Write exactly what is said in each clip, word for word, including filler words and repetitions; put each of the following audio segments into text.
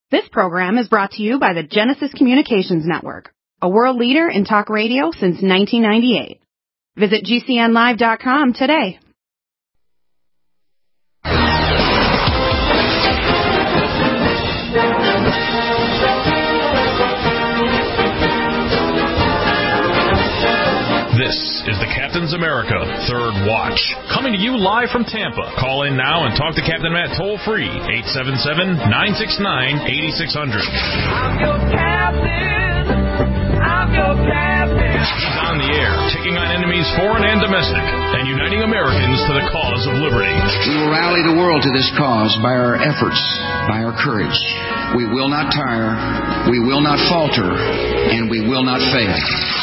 This program is brought to you by the Genesis Communications Network, a world leader in talk radio since nineteen ninety-eight. Visit G C N live dot com today. This is the Captain's America Third Watch, coming to you live from Tampa. Call in now and talk to Captain Matt toll-free, eight seven seven, nine six nine, eight six zero zero. I'm your captain. I'm your captain. He's on the air, taking on enemies foreign and domestic, and uniting Americans to the cause of liberty. We will rally the world to this cause by our efforts, by our courage. We will not tire, we will not falter, and we will not fail.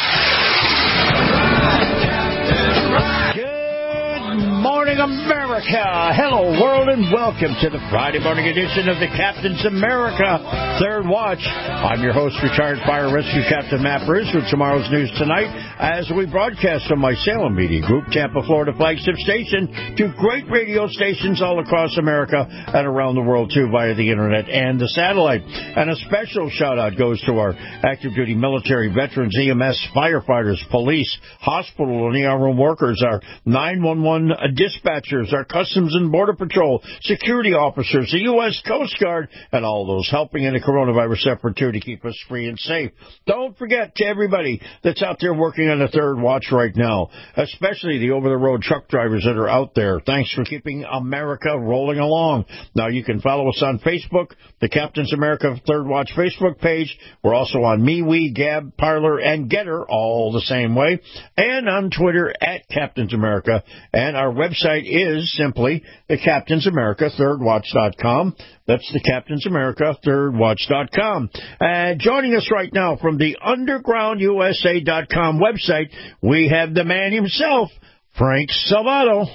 Good morning, America. Hello, world, and welcome to the Friday morning edition of the Captain's America Third Watch. I'm your host, retired fire rescue Captain Matt Bruce, with tomorrow's news tonight as we broadcast from my Salem Media Group, Tampa, Florida flagship station, to great radio stations all across America and around the world, too, via the internet and the satellite. And a special shout-out goes to our active-duty military veterans, E M S, firefighters, police, hospital and E R room workers, our nine one one dispatchers, our Customs and Border Patrol, security officers, the U S Coast Guard, and all those helping in the coronavirus effort, too, to keep us free and safe. Don't forget to everybody that's out there working on the third watch right now, especially the over-the-road truck drivers that are out there. Thanks for keeping America rolling along. Now, you can follow us on Facebook, the Captain's America Third Watch Facebook page. We're also on MeWe, Gab, Parler, and Getter, all the same way, and on Twitter at Captain's America. And our website is simply the Captain's America Third Watch dot com. That's the Captain's America Third Watch dot com. And joining us right now from the underground U S A dot com website, we have the man himself, Frank Salvato.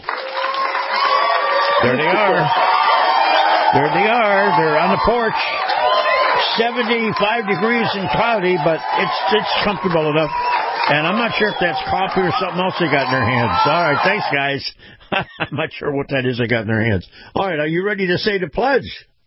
There they are. There they are. They're on the porch. seventy-five degrees and cloudy, but it's it's comfortable enough. And I'm not sure if that's coffee or something else they got in their hands. All right, thanks, guys. I'm not sure what that is they got in their hands. All right, are you ready to say the pledge?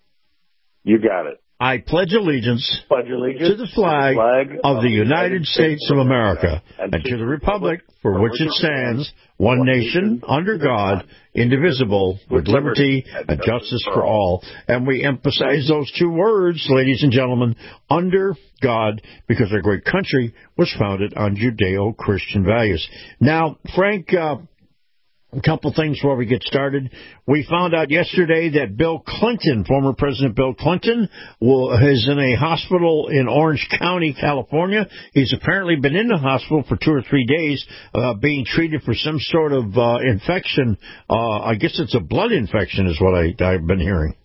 You got it. I pledge allegiance, pledge allegiance to the flag, to the flag of the United States of America and to the republic for which it stands, one nation, under God, indivisible, with liberty and justice for all. And we emphasize those two words, ladies and gentlemen, under God, because our great country was founded on Judeo-Christian values. Now, Frank, uh, a couple things before we get started. We found out yesterday that Bill Clinton, former President Bill Clinton, will, is in a hospital in Orange County, California. He's apparently been in the hospital for two or three days, uh, being treated for some sort of uh, infection. Uh, I guess it's a blood infection is what I, I've been hearing.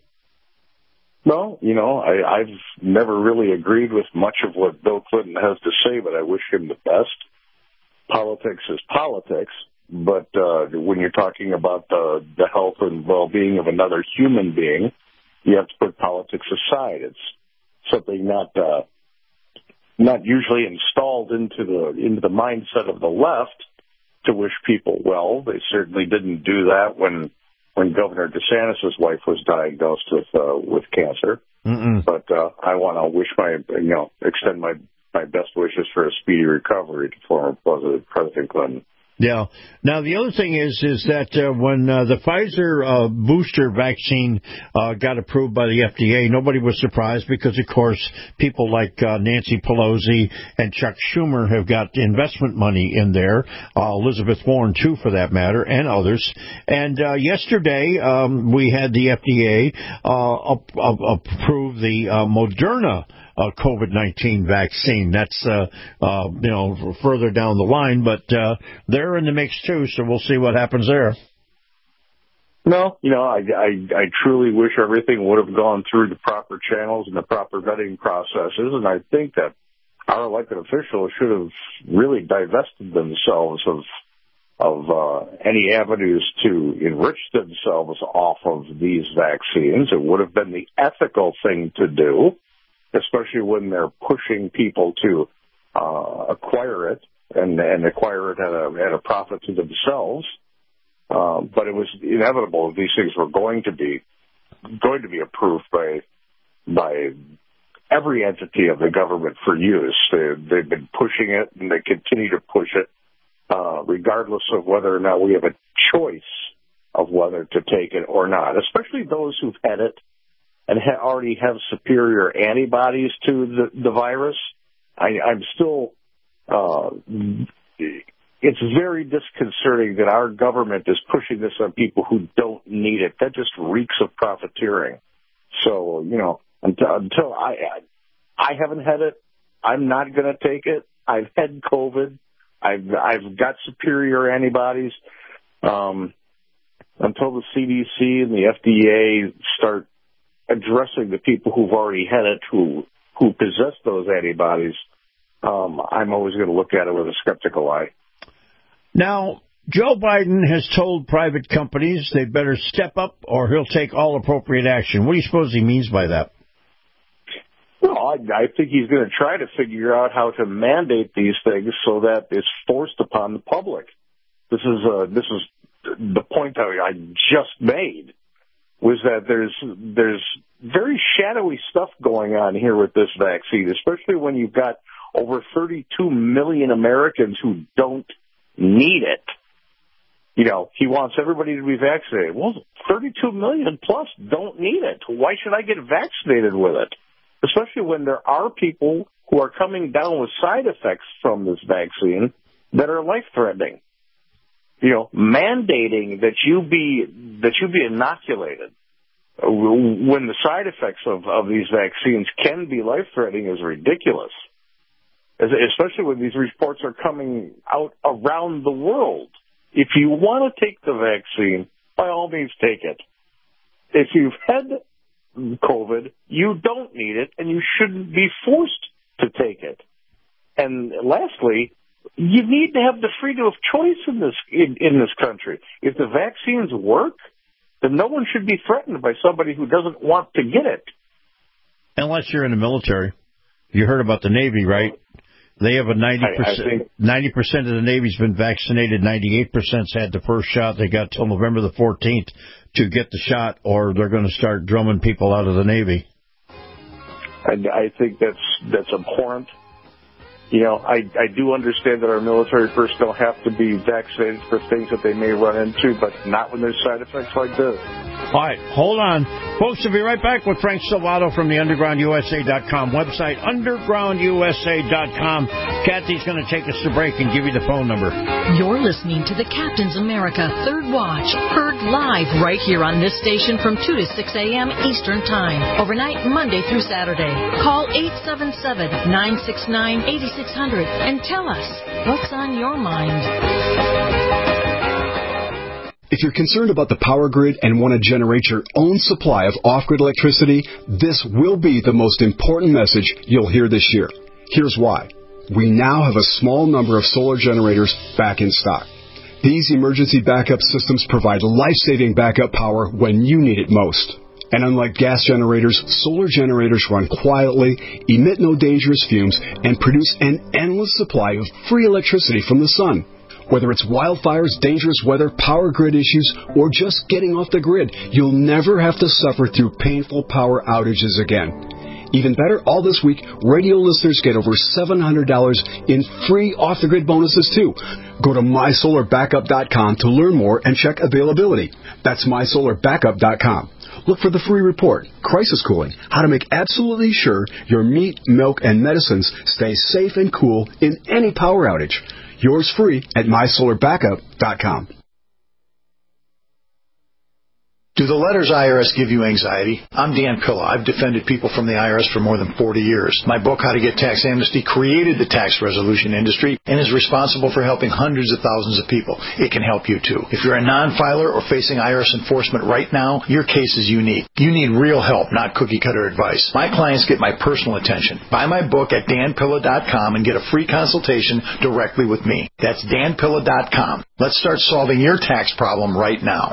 Well, you know, I, I've never really agreed with much of what Bill Clinton has to say, but I wish him the best. Politics is politics. But uh, when you're talking about the, the health and well-being of another human being, you have to put politics aside. It's something not uh, not usually installed into the into the mindset of the left to wish people well. They certainly didn't do that when when Governor DeSantis' wife was diagnosed with uh, with cancer. Mm-mm. But uh, I want to wish my you know extend my my best wishes for a speedy recovery to former President President Clinton. Yeah. Now, the other thing is is that uh, when uh, the Pfizer uh, booster vaccine uh, got approved by the F D A, nobody was surprised because, of course, people like uh, Nancy Pelosi and Chuck Schumer have got investment money in there, uh, Elizabeth Warren, too, for that matter, and others. And uh, yesterday, um, we had the F D A uh, up, up, approve the uh, Moderna Uh, COVID nineteen vaccine. That's, uh, uh, you know, further down the line, but uh, they're in the mix, too, so we'll see what happens there. No, you know, I, I, I truly wish everything would have gone through the proper channels and the proper vetting processes, and I think that our elected officials should have really divested themselves of of uh, any avenues to enrich themselves off of these vaccines. It would have been the ethical thing to do, especially when they're pushing people to uh, acquire it and, and acquire it at a, at a profit to themselves. Um, but it was inevitable these things were going to be going to be approved by by every entity of the government for years. They, they've been pushing it, and they continue to push it, uh, regardless of whether or not we have a choice of whether to take it or not, especially those who've had it and ha- already have superior antibodies to the, the virus. I, I'm still, uh, it's very disconcerting that our government is pushing this on people who don't need it. That just reeks of profiteering. So, you know, until, until I, I haven't had it, I'm not going to take it. I've had COVID. I've, I've got superior antibodies. Um, until the C D C and the F D A start addressing the people who've already had it, who, who possess those antibodies, um, I'm always going to look at it with a skeptical eye. Now, Joe Biden has told private companies they better step up or he'll take all appropriate action. What do you suppose he means by that? Well, I, I think he's going to try to figure out how to mandate these things so that it's forced upon the public. This is uh, this is the point that I just made, was that there's there's very shadowy stuff going on here with this vaccine, especially when you've got over thirty-two million Americans who don't need it. You know, he wants everybody to be vaccinated. Well, thirty-two million plus don't need it. Why should I get vaccinated with it? Especially when there are people who are coming down with side effects from this vaccine that are life-threatening. You know, mandating that you be that you be inoculated when the side effects of, of these vaccines can be life-threatening is ridiculous. Especially when these reports are coming out around the world. If you want to take the vaccine, by all means take it. If you've had COVID, you don't need it, and you shouldn't be forced to take it. And lastly, you need to have the freedom of choice in this in, in this country. If the vaccines work, then no one should be threatened by somebody who doesn't want to get it. Unless you're in the military. You heard about the Navy, right? They have a ninety percent, I, I think, ninety percent of the Navy's been vaccinated. ninety-eight percent's had the first shot. They got till November the fourteenth to get the shot, or they're going to start drumming people out of the Navy. And I think that's that's abhorrent. You know, I, I do understand that our military personnel have to be vaccinated for things that they may run into, but not when there's side effects like this. All right, hold on. Folks, we'll be right back with Frank Salvato from the underground U S A dot com website, underground U S A dot com. Kathy's going to take us to break and give you the phone number. You're listening to the Captain's America Third Watch, heard live right here on this station from two to six a.m. Eastern Time, overnight Monday through Saturday. Call eight seven seven, nine six nine, eight six zero zero and tell us what's on your mind. If you're concerned about the power grid and want to generate your own supply of off-grid electricity, this will be the most important message you'll hear this year. Here's why. We now have a small number of solar generators back in stock. These emergency backup systems provide life-saving backup power when you need it most. And unlike gas generators, solar generators run quietly, emit no dangerous fumes, and produce an endless supply of free electricity from the sun. Whether it's wildfires, dangerous weather, power grid issues, or just getting off the grid, you'll never have to suffer through painful power outages again. Even better, all this week, radio listeners get over seven hundred dollars in free off-the-grid bonuses, too. Go to my solar backup dot com to learn more and check availability. That's my solar backup dot com. Look for the free report, Crisis Cooling, how to make absolutely sure your meat, milk, and medicines stay safe and cool in any power outage. Yours free at my solar backup dot com. Do the letters I R S give you anxiety? I'm Dan Pilla. I've defended people from the I R S for more than forty years. My book, How to Get Tax Amnesty, created the tax resolution industry and is responsible for helping hundreds of thousands of people. It can help you, too. If you're a non-filer or facing I R S enforcement right now, your case is unique. You need real help, not cookie-cutter advice. My clients get my personal attention. Buy my book at dan pilla dot com and get a free consultation directly with me. That's dan pilla dot com. Let's start solving your tax problem right now.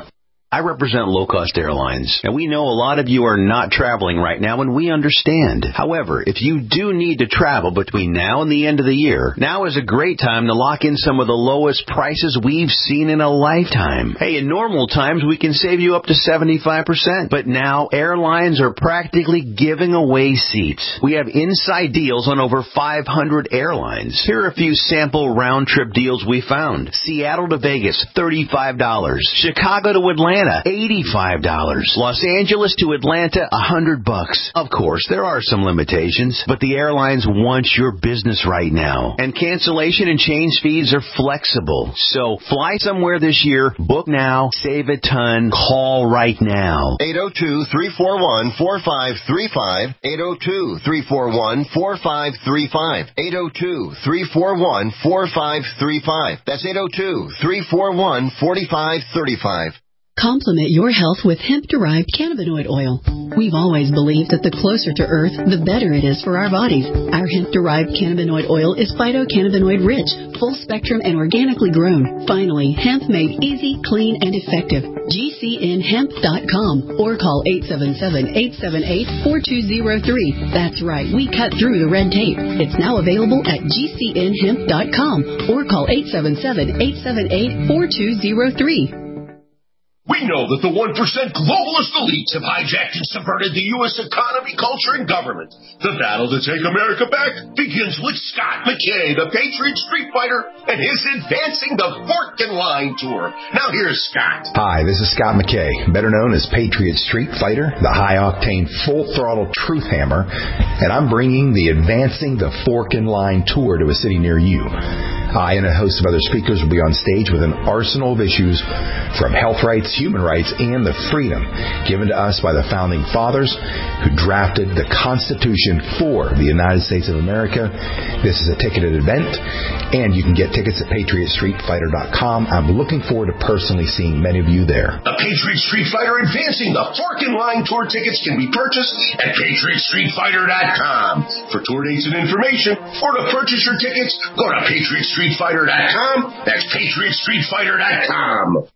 I represent low-cost airlines, and we know a lot of you are not traveling right now, and we understand. However, if you do need to travel between now and the end of the year, now is a great time to lock in some of the lowest prices we've seen in a lifetime. Hey, in normal times, we can save you up to seventy-five percent, but now airlines are practically giving away seats. We have inside deals on over five hundred airlines. Here are a few sample round-trip deals we found. Seattle to Vegas, thirty-five dollars. Chicago to Atlanta, eighty-five dollars. Los Angeles to Atlanta, one hundred bucks. Of course, there are some limitations, but the airlines want your business right now. And cancellation and change fees are flexible. So fly somewhere this year, book now, save a ton, call right now. eight oh two, three four one, four five three five. eight oh two, three four one, four five three five. eight oh two, three four one, four five three five. That's eight oh two, three four one, four five three five. Complement your health with hemp-derived cannabinoid oil. We've always believed that the closer to Earth, the better it is for our bodies. Our hemp-derived cannabinoid oil is phytocannabinoid-rich, full-spectrum, and organically grown. Finally, hemp made easy, clean, and effective. G C N hemp dot com or call eight seven seven, eight seven eight, four two zero three. That's right, we cut through the red tape. It's now available at G C N hemp dot com or call eight seven seven, eight seven eight, four two zero three. We know that the one percent globalist elites have hijacked and subverted the U S economy, culture, and government. The battle to take America back begins with Scott McKay, the Patriot Street Fighter, and his Advancing the Fork and Line Tour. Now here's Scott. Hi, this is Scott McKay, better known as Patriot Street Fighter, the high-octane, full-throttle truth hammer, and I'm bringing the Advancing the Fork and Line Tour to a city near you. I and a host of other speakers will be on stage with an arsenal of issues from health rights, human rights, and the freedom given to us by the Founding Fathers who drafted the Constitution for the United States of America. This is a ticketed event, and you can get tickets at patriot street fighter dot com. I'm looking forward to personally seeing many of you there. The Patriot Street Fighter Advancing the Fork and Line Tour tickets can be purchased at patriot street fighter dot com. For tour dates and information, or to purchase your tickets, go to patriot street fighter dot com. That's patriot street fighter dot com.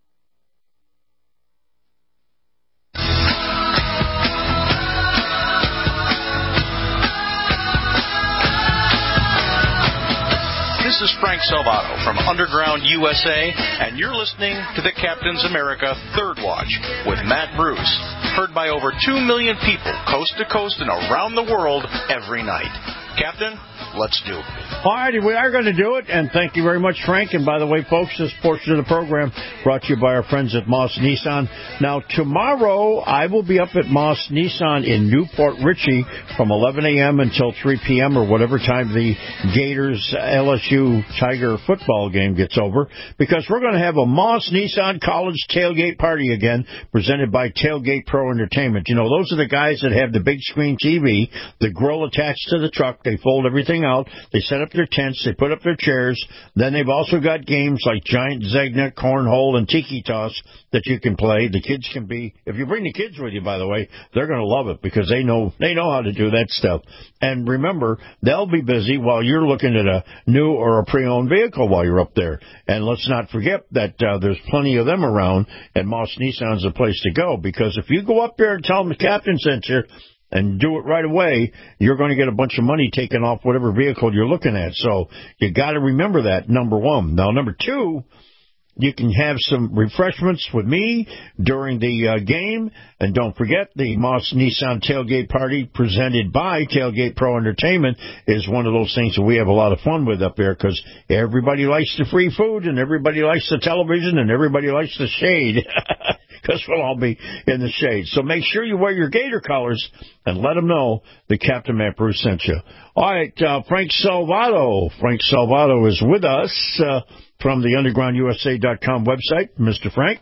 This is Frank Salvato from Underground U S A, and you're listening to the Captain's America Third Watch with Matt Bruce, heard by over two million people coast to coast and around the world every night. Captain, let's do it. All righty, we are going to do it, and thank you very much, Frank. And by the way, folks, this portion of the program brought to you by our friends at Moss Nissan. Now, tomorrow, I will be up at Moss Nissan in Newport Richey from eleven a.m. until three p.m. or whatever time the Gators L S U Tiger football game gets over, because we're going to have a Moss Nissan College tailgate party again, presented by Tailgate Pro Entertainment. You know, those are the guys that have the big screen T V, the grill attached to the truck. They fold everything out. They set up their tents. They put up their chairs. Then they've also got games like Giant Zegna, Cornhole, and Tiki Toss that you can play. The kids can be, if you bring the kids with you, by the way, they're going to love it because they know they know how to do that stuff. And remember, they'll be busy while you're looking at a new or a pre-owned vehicle while you're up there. And let's not forget that uh, there's plenty of them around, and Moss Nissan's a place to go, because if you go up there and tell them the captain sent you, and do it right away, you're going to get a bunch of money taken off whatever vehicle you're looking at. So you got to remember that, number one. Now, number two, you can have some refreshments with me during the uh, game. And don't forget, the Moss Nissan Tailgate Party presented by Tailgate Pro Entertainment is one of those things that we have a lot of fun with up there, because everybody likes the free food, and everybody likes the television, and everybody likes the shade. Because we'll all be in the shade. So make sure you wear your Gator colors and let them know that Captain Matt Bruce sent you. All right, uh, Frank Salvato. Frank Salvato is with us uh, from the underground U S A dot com website. Mister Frank?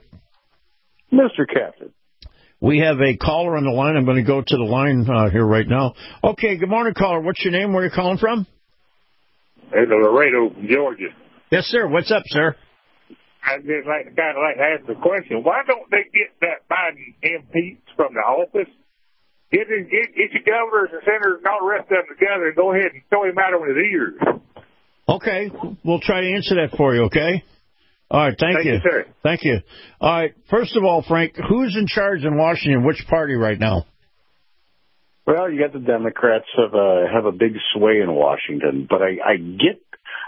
Mister Captain. We have a caller on the line. I'm going to go to the line uh, here right now. Okay, good morning, caller. What's your name? Where are you calling from? It's Laredo, Georgia. Yes, sir. What's up, sir? I just like to kind of like to ask the question: why don't they get that Biden impeached from the office? Get his, get, get your governors and senators and all the rest of them together and go ahead and throw him out on his ears. Okay, we'll try to answer that for you. Okay. All right, thank, Thank you. you, sir. Thank you. All right, first of all, Frank, who's in charge in Washington? Which party right now? Well, you got the Democrats have a have a big sway in Washington, but I, I get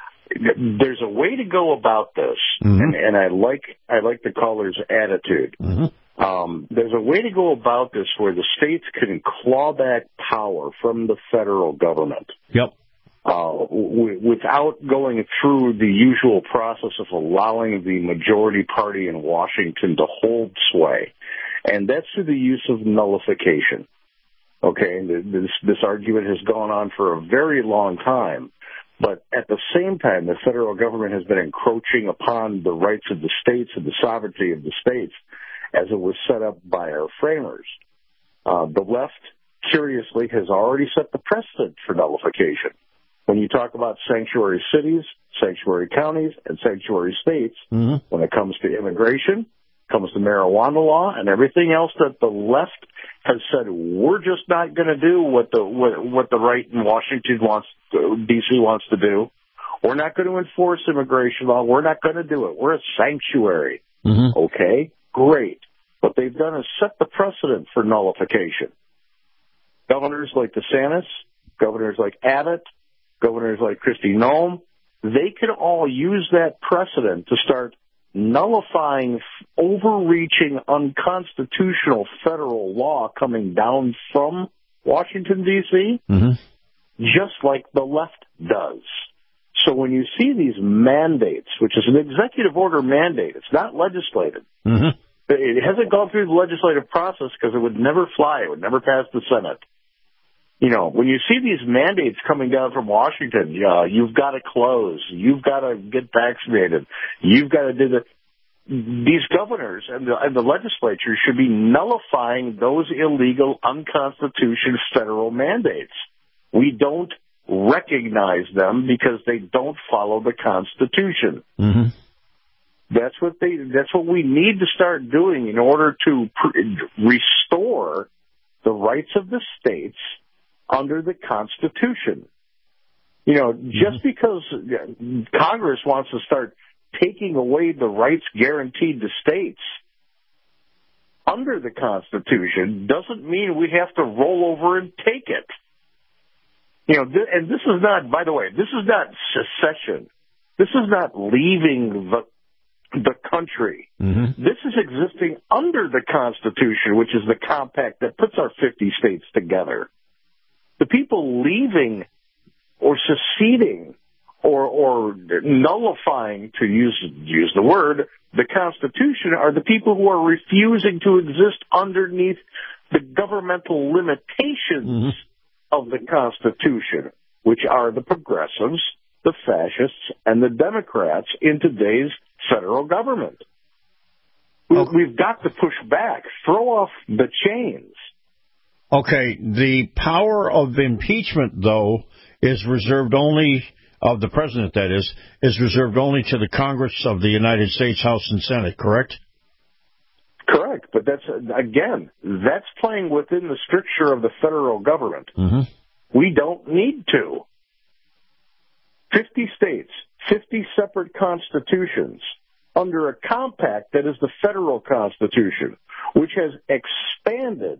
there's a way to go about this, mm-hmm. and, and I like I like the caller's attitude. Mm-hmm. Um, there's a way to go about this where the states can claw back power from the federal government. Yep. Uh, w- without going through the usual process of allowing the majority party in Washington to hold sway. And that's through the use of nullification. Okay, this, this argument has gone on for a very long time. But at the same time, the federal government has been encroaching upon the rights of the states and the sovereignty of the states as it was set up by our framers. Uh, the left, curiously, has already set the precedent for nullification. When you talk about sanctuary cities, sanctuary counties, and sanctuary states, mm-hmm. when it comes to immigration, comes to marijuana law, and everything else that the left has said, we're just not going to do what the what, what the right in Washington wants, D C wants to do. We're not going to enforce immigration law. We're not going to do it. We're a sanctuary. Mm-hmm. Okay, great. What they've done is set the precedent for nullification. Governors like DeSantis, governors like Abbott, governors like Kristi Noem, they can all use that precedent to start nullifying overreaching, unconstitutional federal law coming down from Washington, D C, mm-hmm. just like the left does. So when you see these mandates, which is an executive order mandate, it's not legislated. Mm-hmm. It hasn't gone through the legislative process because it would never fly. It would never pass the Senate. You know, when you see these mandates coming down from Washington, uh, you've got to close, you've got to get vaccinated, you've got to do the. These governors and the, and the legislature should be nullifying those illegal, unconstitutional federal mandates. We don't recognize them because they don't follow the Constitution. Mm-hmm. That's what they. That's what we need to start doing in order to pr- restore the rights of the states under the Constitution. You know, just because Congress wants to start taking away the rights guaranteed to states under the Constitution doesn't mean we have to roll over and take it. You know, th- and this is not, by the way, this is not secession. This is not leaving the the country. Mm-hmm. This is existing under the Constitution, which is the compact that puts our fifty states together. The people leaving or seceding or, or nullifying, to use use the word, the Constitution are the people who are refusing to exist underneath the governmental limitations mm-hmm. of the Constitution, which are the progressives, the fascists, and the Democrats in today's federal government. We, okay. We've got to push back, throw off the chains. Okay, the power of impeachment, though, is reserved only, of the president, that is, is reserved only to the Congress of the United States, House and Senate, correct? Correct, but that's, again, that's playing within the stricture of the federal government. Mm-hmm. We don't need to. fifty states, fifty separate constitutions, under a compact that is the federal Constitution, which has expanded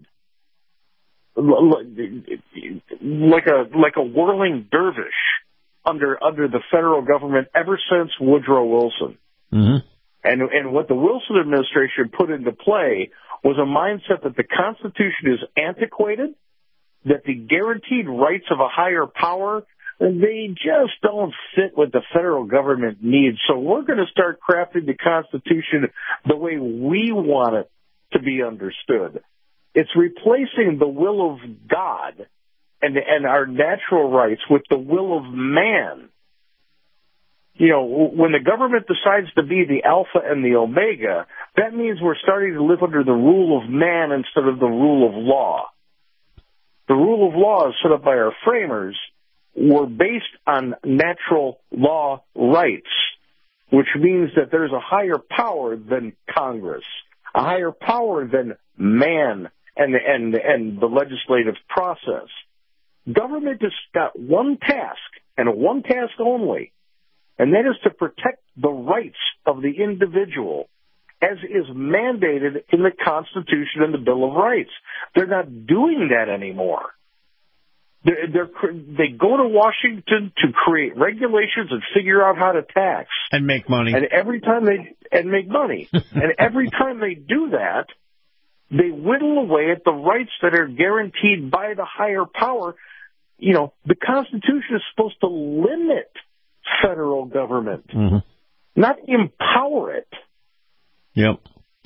like a like a whirling dervish under under the federal government ever since Woodrow Wilson. Mm-hmm. And and what the Wilson administration put into play was a mindset that the Constitution is antiquated, that the guaranteed rights of a higher power, they just don't fit what the federal government needs. So we're going to start crafting the Constitution the way we want it to be understood. It's replacing the will of God and, and our natural rights with the will of man. You know, when the government decides to be the alpha and the omega, that means we're starting to live under the rule of man instead of the rule of law. The rule of law is set up by our framers were based on natural law rights, which means that there's a higher power than Congress, a higher power than man and and and the legislative process. Government has got one task, and one task only, and that is to protect the rights of the individual, as is mandated in the Constitution and the Bill of Rights. They're not doing that anymore. They're, they're, they go to Washington to create regulations and figure out how to tax. And make money. And every time they, and make money. And every time they do that, they whittle away at the rights that are guaranteed by the higher power. You know, the Constitution is supposed to limit federal government, mm-hmm. not empower it. Yep.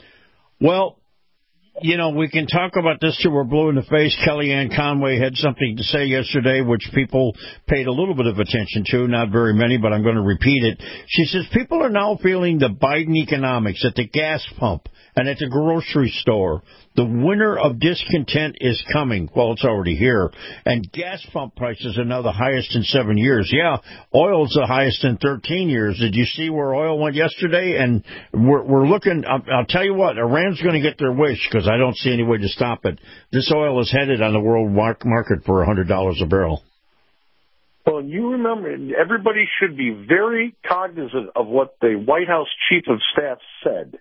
Well, you know, we can talk about this till we're blue in the face. Kellyanne Conway had something to say yesterday, which people paid a little bit of attention to, not very many, but I'm going to repeat it. She says people are now feeling the Biden economics at the gas pump and at the grocery store. The winter of discontent is coming. Well, it's already here. And gas pump prices are now the highest in seven years. Yeah, oil's the highest in thirteen years. Did you see where oil went yesterday? And we're, we're looking, I'll, I'll tell you what, Iran's going to get their wish because I don't see any way to stop it. This oil is headed on the world market for one hundred dollars a barrel. Well, you remember, everybody should be very cognizant of what the White House Chief of Staff said.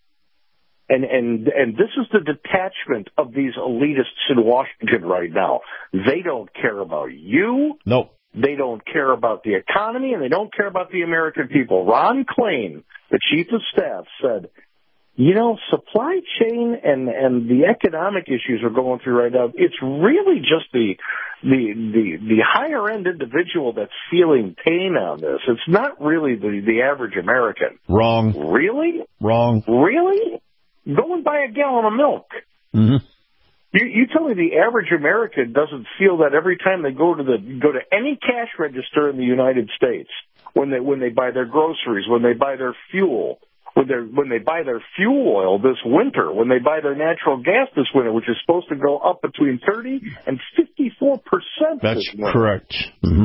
And, and, and this is the detachment of these elitists in Washington right now. They don't care about you. No. They don't care about the economy, and they don't care about the American people. Ron Klain, the Chief of Staff, said, you know, supply chain and, and the economic issues we're going through right now, it's really just the, the, the, the higher end individual that's feeling pain on this. It's not really the, the average American. Wrong. Really? Wrong. Really? Go and buy a gallon of milk. Mm-hmm. You, you tell me the average American doesn't feel that every time they go to the go to any cash register in the United States, when they when they buy their groceries, when they buy their fuel, when they when they buy their fuel oil this winter, when they buy their natural gas this winter, which is supposed to go up between thirty and fifty four percent. That's correct. Mm-hmm.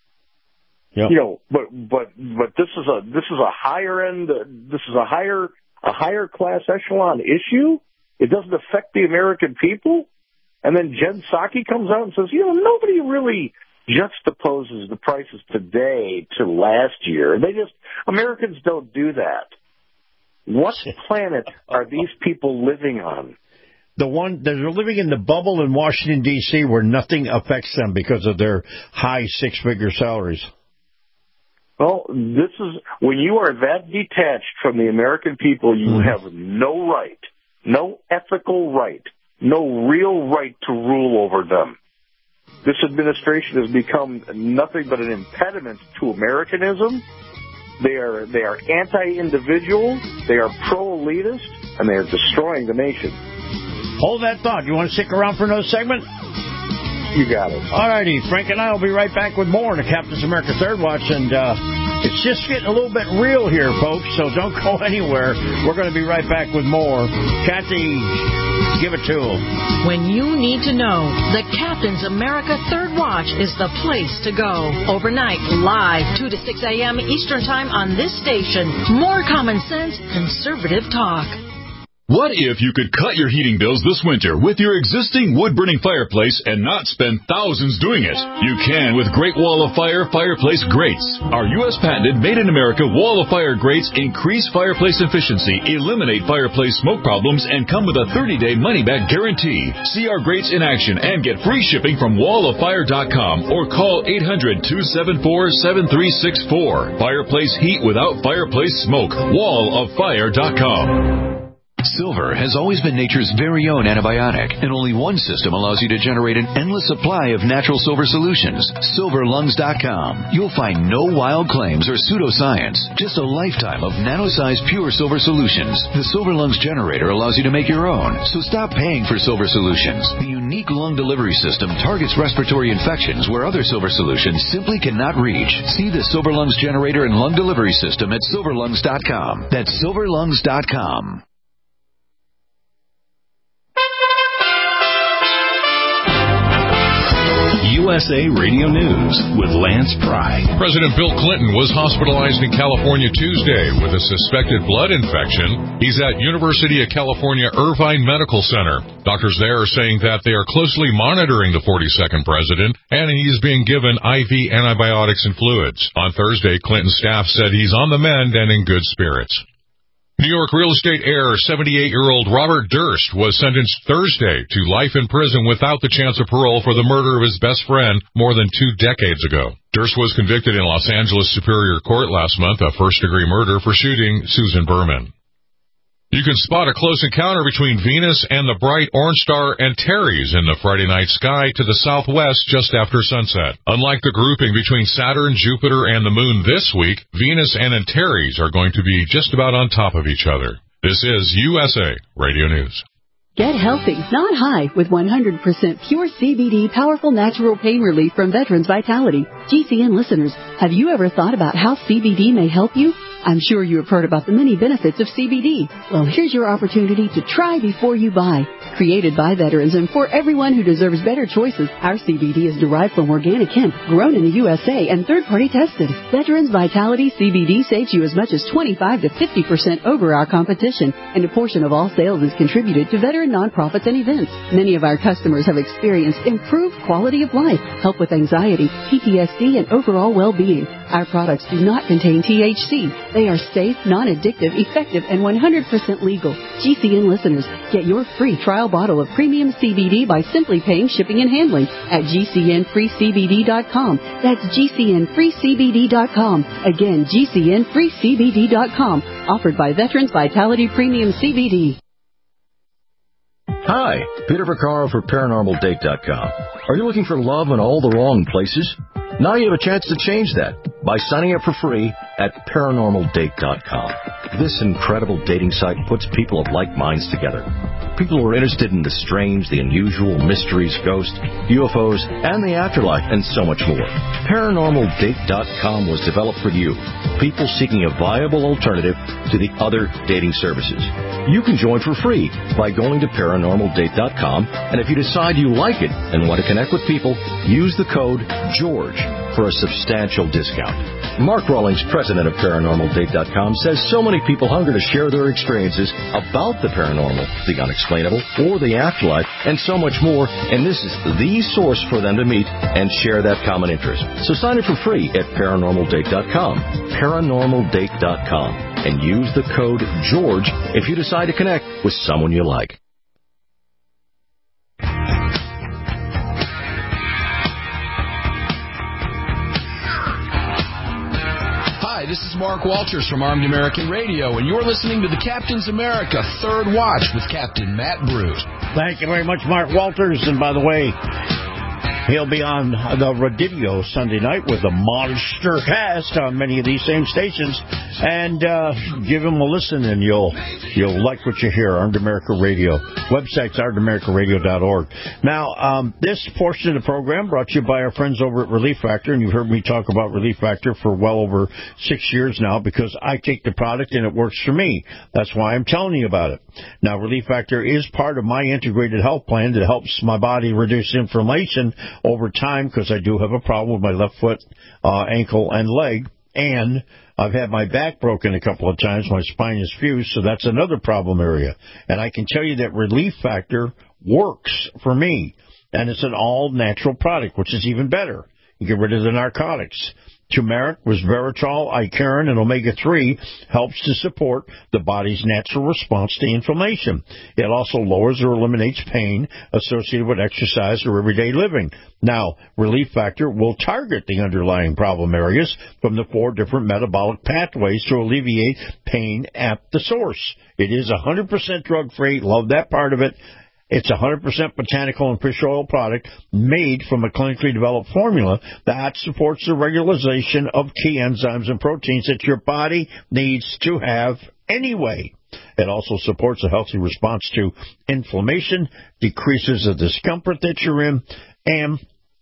Yep. You know, but but but this is a this is a higher end. Uh, this is a higher. a higher class echelon issue. It doesn't affect the American people. And then Jen Psaki comes out and says, you know, nobody really juxtaposes the prices today to last year. They just, Americans don't do that. What planet are these people living on? The one, they're living in the bubble in Washington, D C where nothing affects them because of their high six-figure salaries. Well, this is, when you are that detached from the American people, you mm-hmm. have no right, no ethical right, no real right to rule over them. This administration has become nothing but an impediment to Americanism. They are, they are anti-individual, they are pro-elitist, and they are destroying the nation. Hold that thought. You want to stick around for another segment? You got it. All righty. Frank and I will be right back with more in the Captain's America Third Watch. And uh, it's just getting a little bit real here, folks, so don't go anywhere. We're going to be right back with more. Kathy, give it to them. When you need to know, the Captain's America Third Watch is the place to go. Overnight, live, two to six a.m. Eastern Time on this station. More common sense, conservative talk. What if you could cut your heating bills this winter with your existing wood-burning fireplace and not spend thousands doing it? You can with Great Wall of Fire Fireplace Grates. Our U S patented made-in-America Wall of Fire grates increase fireplace efficiency, eliminate fireplace smoke problems, and come with a thirty-day money-back guarantee. See our grates in action and get free shipping from wall of fire dot com or call eight hundred, two seven four, seven three six four. Fireplace heat without fireplace smoke. wall of fire dot com. Silver has always been nature's very own antibiotic, and only one system allows you to generate an endless supply of natural silver solutions. silver lungs dot com. You'll find no wild claims or pseudoscience, just a lifetime of nano-sized pure silver solutions. The Silver Lungs generator allows you to make your own, so stop paying for silver solutions. The unique lung delivery system targets respiratory infections where other silver solutions simply cannot reach. See the Silver Lungs generator and lung delivery system at silver lungs dot com. That's silver lungs dot com. U S A Radio News with Lance Pry. President Bill Clinton was hospitalized in California Tuesday with a suspected blood infection. He's at University of California Irvine Medical Center. Doctors there are saying that they are closely monitoring the forty-second president, and he's being given I V antibiotics and fluids. On Thursday, Clinton's staff said he's on the mend and in good spirits. New York real estate heir, seventy-eight-year-old Robert Durst was sentenced Thursday to life in prison without the chance of parole for the murder of his best friend more than two decades ago. Durst was convicted in Los Angeles Superior Court last month of first-degree murder for shooting Susan Berman. You can spot a close encounter between Venus and the bright orange star Antares in the Friday night sky to the southwest just after sunset. Unlike the grouping between Saturn, Jupiter, and the Moon this week, Venus and Antares are going to be just about on top of each other. This is U S A Radio News. Get healthy, not high, with one hundred percent pure C B D powerful natural pain relief from Veterans Vitality. G C N listeners, have you ever thought about how C B D may help you? I'm sure you have heard about the many benefits of C B D. Well, here's your opportunity to try before you buy. Created by veterans and for everyone who deserves better choices, our C B D is derived from organic hemp, grown in the U S A, and third-party tested. Veterans Vitality C B D saves you as much as twenty-five to fifty percent over our competition, and a portion of all sales is contributed to veteran nonprofits and events. Many of our customers have experienced improved quality of life, help with anxiety, P T S D, and overall well-being. Our products do not contain T H C. They are safe, non-addictive, effective, and one hundred percent legal. G C N listeners, get your free trial bottle of premium C B D by simply paying shipping and handling at G C N free C B D dot com. That's G C N free C B D dot com. Again, G C N free C B D dot com. Offered by Veterans Vitality Premium C B D. Hi, Peter Vaccaro for Paranormal Date dot com. Are you looking for love in all the wrong places? Now you have a chance to change that by signing up for free at Paranormal Date dot com. This incredible dating site puts people of like minds together. People who are interested in the strange, the unusual, mysteries, ghosts, U F Os, and the afterlife, and so much more. Paranormal Date dot com was developed for you, people seeking a viable alternative to the other dating services. You can join for free by going to Paranormal Date dot com, and if you decide you like it and want to connect with people, use the code GEORGE for a substantial discount. Mark Rawlings, president of Paranormal Date dot com, says so many people hunger to share their experiences about the paranormal, the unexplainable, or the afterlife, and so much more, and this is the source for them to meet and share that common interest. So sign up for free at Paranormal Date dot com, Paranormal Date dot com, and use the code GEORGE if you decide to connect with someone you like. Hi, this is Mark Walters from Armed American Radio, and you're listening to the Captain's America Third Watch with Captain Matt Bruce. Thank you very much, Mark Walters. And by the way, he'll be on the Radio Sunday night with a monster cast on many of these same stations. And uh, give him a listen, and you'll you'll like what you hear. Armed America Radio. Website's armed america radio dot org. Now, um, this portion of the program brought to you by our friends over at Relief Factor, and you've heard me talk about Relief Factor for well over six years now because I take the product and it works for me. That's why I'm telling you about it. Now, Relief Factor is part of my integrated health plan that helps my body reduce inflammation over time because I do have a problem with my left foot, uh, ankle, and leg, and I've had my back broken a couple of times. My spine is fused, so that's another problem area. And I can tell you that Relief Factor works for me, and it's an all-natural product, which is even better. You get rid of the narcotics. Turmeric, resveratrol, Icariin, and omega three helps to support the body's natural response to inflammation. It also lowers or eliminates pain associated with exercise or everyday living. Now, Relief Factor will target the underlying problem areas from the four different metabolic pathways to alleviate pain at the source. It is one hundred percent drug-free. Love that part of it. It's a one hundred percent botanical and fish oil product made from a clinically developed formula that supports the regularization of key enzymes and proteins that your body needs to have anyway. It also supports a healthy response to inflammation, decreases the discomfort that you're in, and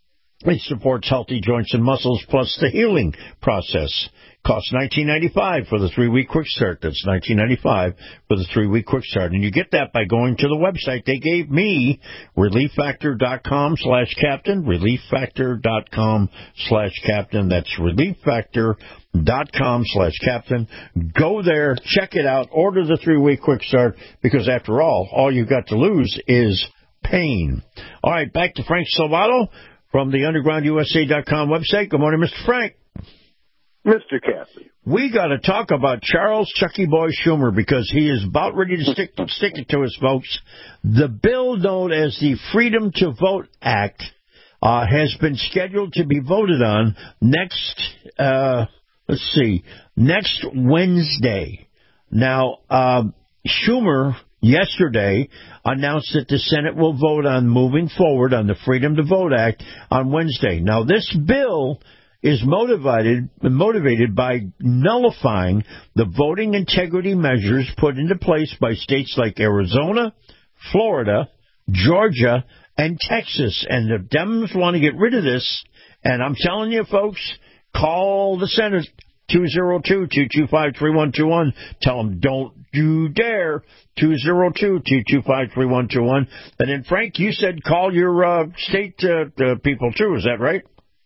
It supports healthy joints and muscles plus the healing process. Costs nineteen ninety-five dollars for the three-week quick start. That's nineteen ninety-five dollars for the three-week quick start. And you get that by going to the website they gave me, relief factor dot com slash captain, relief factor dot com slash captain. That's relief factor dot com slash captain. Go there, check it out, order the three-week quick start, because after all, all you've got to lose is pain. All right, back to Frank Salvato from the underground U S A dot com website. Good morning, Mister Frank. Mister Cassidy. We got to talk about Charles Chucky Boy Schumer, because he is about ready to stick, stick it to us, folks. The bill known as the Freedom to Vote Act uh, has been scheduled to be voted on next, uh, let's see, next Wednesday. Now, uh, Schumer yesterday announced that the Senate will vote on moving forward on the Freedom to Vote Act on Wednesday. Now, this bill is motivated motivated by nullifying the voting integrity measures put into place by states like Arizona, Florida, Georgia, and Texas. And the Dems want to get rid of this. And I'm telling you, folks, call the Senate, two oh two, two two five, three one two one. Tell them, don't you dare, two oh two, two two five, three one two one. And then, Frank, you said call your uh, state uh, uh, people, too. Is that right?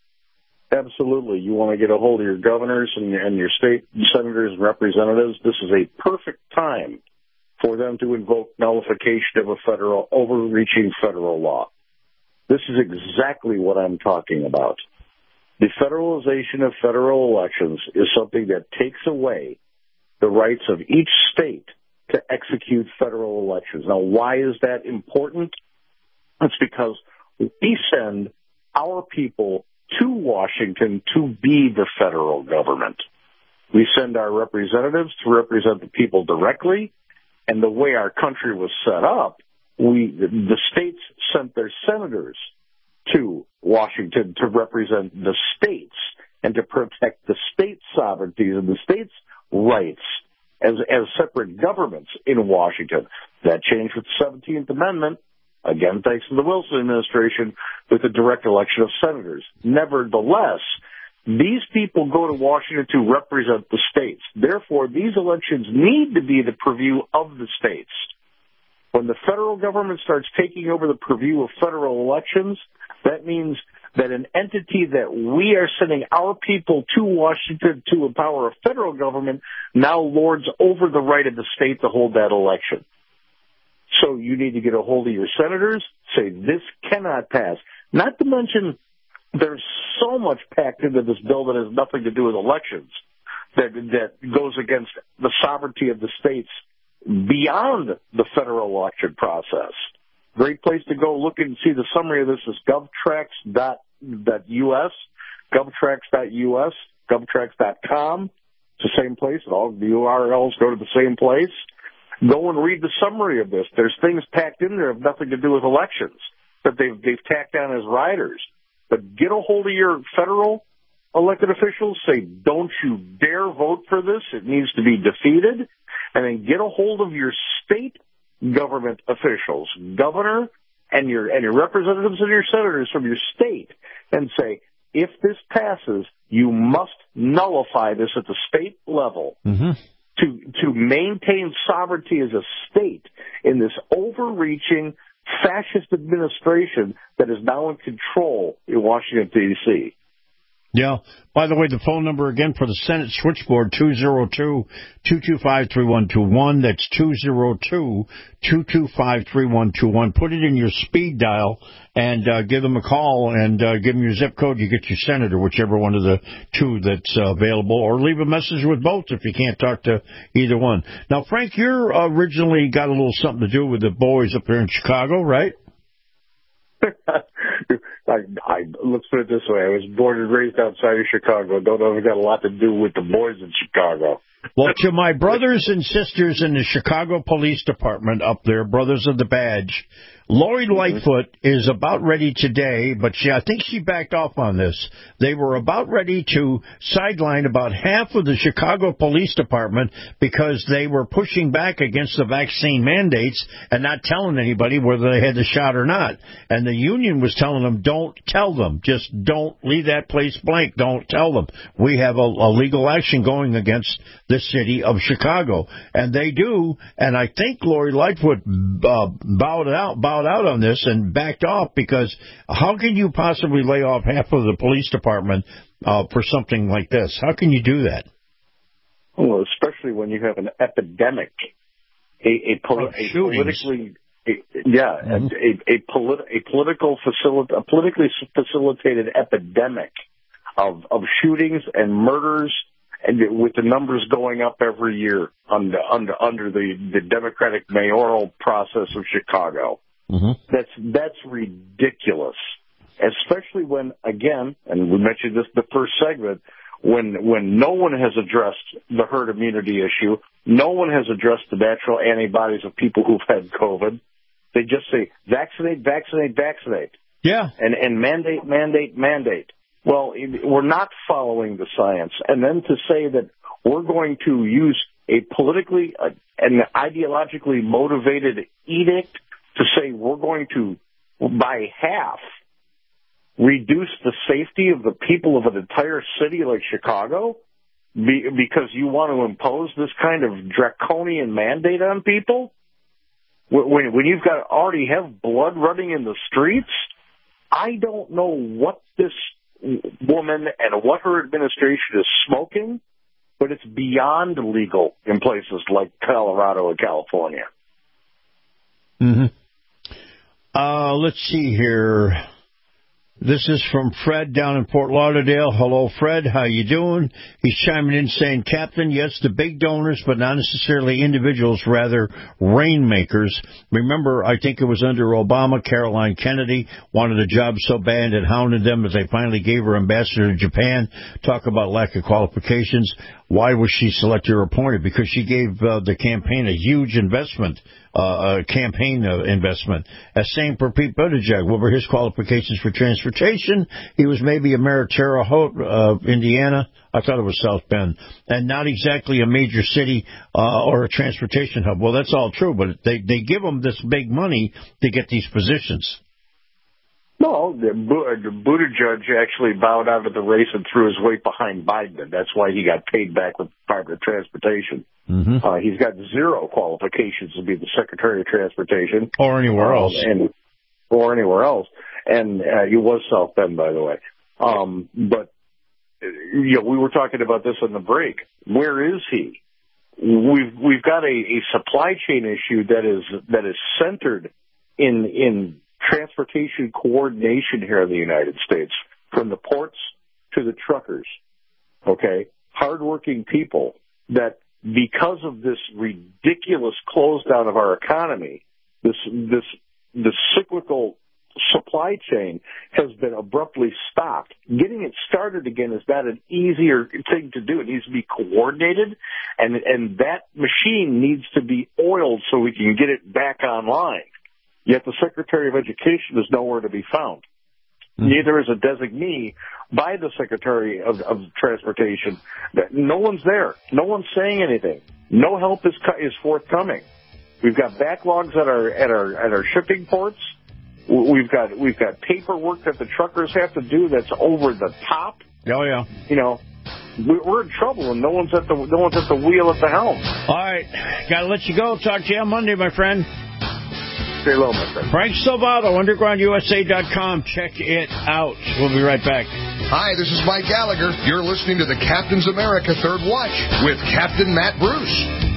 Absolutely. You want to get a hold of your governors and, and your state senators and representatives. This is a perfect time for them to invoke nullification of a federal, overreaching federal law. This is exactly what I'm talking about. The federalization of federal elections is something that takes away the rights of each state to execute federal elections. Now, why is that important? It's because we send our people to Washington to be the federal government. We send our representatives to represent the people directly, and the way our country was set up, we the states sent their senators to Washington to represent the states and to protect the state sovereignties and the states' rights as as separate governments in Washington. That changed with the seventeenth Amendment. Again, thanks to the Wilson administration, with the direct election of senators. Nevertheless, these people go to Washington to represent the states. Therefore, these elections need to be the purview of the states. When the federal government starts taking over the purview of federal elections, that means that an entity that we are sending our people to Washington to empower a federal government now lords over the right of the state to hold that election. So you need to get a hold of your senators, say this cannot pass. Not to mention there's so much packed into this bill that has nothing to do with elections, that that goes against the sovereignty of the states beyond the federal election process. Great place to go look and see the summary of this is govtrax dot U S, govtrax dot U S, govtrax dot com. It's the same place. All the U R Ls go to the same place. Go and read the summary of this. There's things packed in there that have nothing to do with elections that they've, they've tacked on as riders. But get a hold of your federal elected officials. Say, don't you dare vote for this. It needs to be defeated. And then get a hold of your state government officials, governor and your, and your representatives and your senators from your state, and say, if this passes, you must nullify this at the state level. Mm-hmm. To, to maintain sovereignty as a state in this overreaching fascist administration that is now in control in Washington, D C Yeah. By the way, the phone number again for the Senate switchboard, two oh two, two two five, three one two one. That's two oh two, two two five, three one two one. Put it in your speed dial and uh, give them a call and uh, give them your zip code. You get your senator, whichever one of the two that's uh, available, or leave a message with both if you can't talk to either one. Now, Frank, you originally got a little something to do with the boys up there in Chicago, right? I, I, let's put it this way. I was born and raised outside of Chicago. Don't know if it got a lot to do with the boys in Chicago. Well, to my brothers and sisters in the Chicago Police Department up there, Brothers of the Badge, Lori Lightfoot is about ready today, but she, I think she backed off on this. They were about ready to sideline about half of the Chicago Police Department because they were pushing back against the vaccine mandates and not telling anybody whether they had the shot or not. And the union was telling them, don't tell them. Just don't leave that place blank. Don't tell them. We have a, a legal action going against the city of Chicago. And they do, and I think Lori Lightfoot uh, bowed out, bowed out on this and backed off, because how can you possibly lay off half of the police department uh, for something like this? How can you do that? Well, especially when you have an epidemic, a, a, poli- a politically, a, yeah, mm-hmm. a, a, polit- a political facility, a politically facilitated epidemic of of shootings and murders, and with the numbers going up every year under under under the, the Democratic mayoral process of Chicago. Mm-hmm. That's that's ridiculous, especially when, again, and we mentioned this in the first segment, when when no one has addressed the herd immunity issue, no one has addressed the natural antibodies of people who've had COVID. They just say vaccinate, vaccinate, vaccinate. Yeah, and and mandate, mandate, mandate. Well, we're not following the science, and then to say that we're going to use a politically uh, and ideologically motivated edict to say we're going to, by half, reduce the safety of the people of an entire city like Chicago be, because you want to impose this kind of draconian mandate on people? When, when you've got already have blood running in the streets, I don't know what this woman and what her administration is smoking, but it's beyond legal in places like Colorado and California. Mm-hmm. Uh, let's see here. This is from Fred down in Fort Lauderdale. Hello, Fred. How you doing? He's chiming in saying, Captain, yes, the big donors, but not necessarily individuals, rather rainmakers. Remember, I think it was under Obama, Caroline Kennedy wanted a job so bad it hounded them that they finally gave her ambassador to Japan. Talk about lack of qualifications. Why was she selected or appointed? Because she gave uh, the campaign a huge investment, uh, a campaign uh, investment. As same for Pete Buttigieg. What were his qualifications for transportation? He was maybe a mayor of Terre Haute, uh, Indiana. I thought it was South Bend. And not exactly a major city uh, or a transportation hub. Well, that's all true, but they, they give them this big money to get these positions. No, the Buttigieg actually bowed out of the race and threw his weight behind Biden, and that's why he got paid back with the Department of Transportation. Mm-hmm. Uh, he's got zero qualifications to be the Secretary of Transportation. Or anywhere else. Um, and, or anywhere else. And uh, he was South Bend, by the way. Um, but, you know, we were talking about this on the break. Where is he? We've we've got a, a supply chain issue that is that is centered in in transportation coordination here in the United States, from the ports to the truckers, okay? Hardworking people that, because of this ridiculous close down of our economy, this, this, this cyclical supply chain has been abruptly stopped. Getting it started again is not an easier thing to do. It needs to be coordinated, and, and that machine needs to be oiled so we can get it back online. Yet the Secretary of Education is nowhere to be found. Mm-hmm. Neither is a designee by the Secretary of, of Transportation. No one's there. No one's saying anything. No help is is forthcoming. We've got backlogs at our at our at our shipping ports. We've got we've got paperwork that the truckers have to do that's over the top. Oh yeah. You know, we're in trouble, and no one's at the no one's at the wheel at the helm. All right, gotta let you go. Talk to you on Monday, my friend. Stay low, my friend. Frank Salvato, underground U S A dot com. Check it out. We'll be right back. Hi, this is Mike Gallagher. You're listening to the Captain's America Third Watch with Captain Matt Bruce.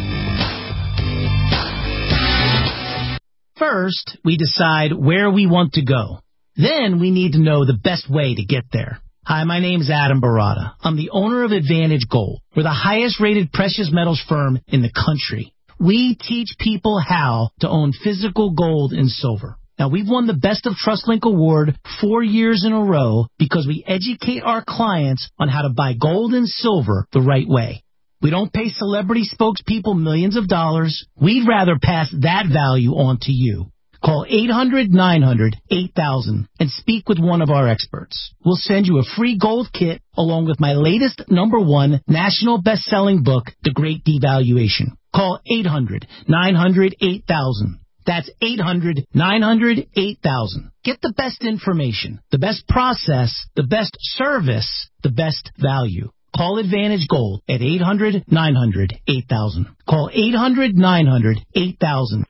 First, we decide where we want to go. Then we need to know the best way to get there. Hi, my name's Adam Barada. I'm the owner of Advantage Gold. We're the highest rated precious metals firm in the country. We teach people how to own physical gold and silver. Now, we've won the Best of TrustLink Award four years in a row because we educate our clients on how to buy gold and silver the right way. We don't pay celebrity spokespeople millions of dollars. We'd rather pass that value on to you. Call eight hundred nine hundred eight thousand and speak with one of our experts. We'll send you a free gold kit along with my latest number one national best-selling book, The Great Devaluation. Call eight hundred nine hundred eight thousand. That's eight hundred nine hundred eight thousand. Get the best information, the best process, the best service, the best value. Call Advantage Gold at eight hundred nine hundred eight thousand. Call eight hundred nine hundred eight thousand.